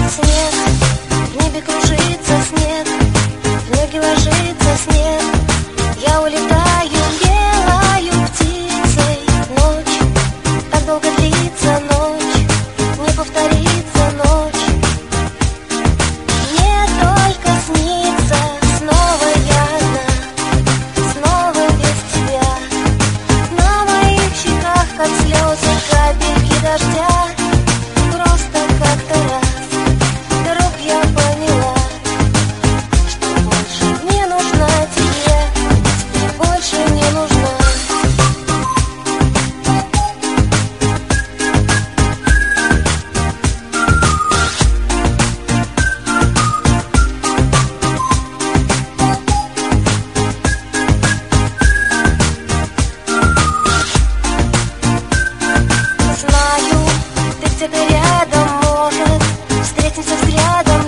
Снег, в небе кружится снег, в ноги ложится снег. Я улетаю белою птицей. Ночь, так долго длится ночь, не повторится ночь. Мне только снится, снова я одна, снова без тебя. На моих щеках, как слезы, капельки дождя. Просто как-то раз вдруг я поняла, что больше не нужна тебе, больше не нужна. Знаю, ты где-то рядом, может, встретимся взглядом.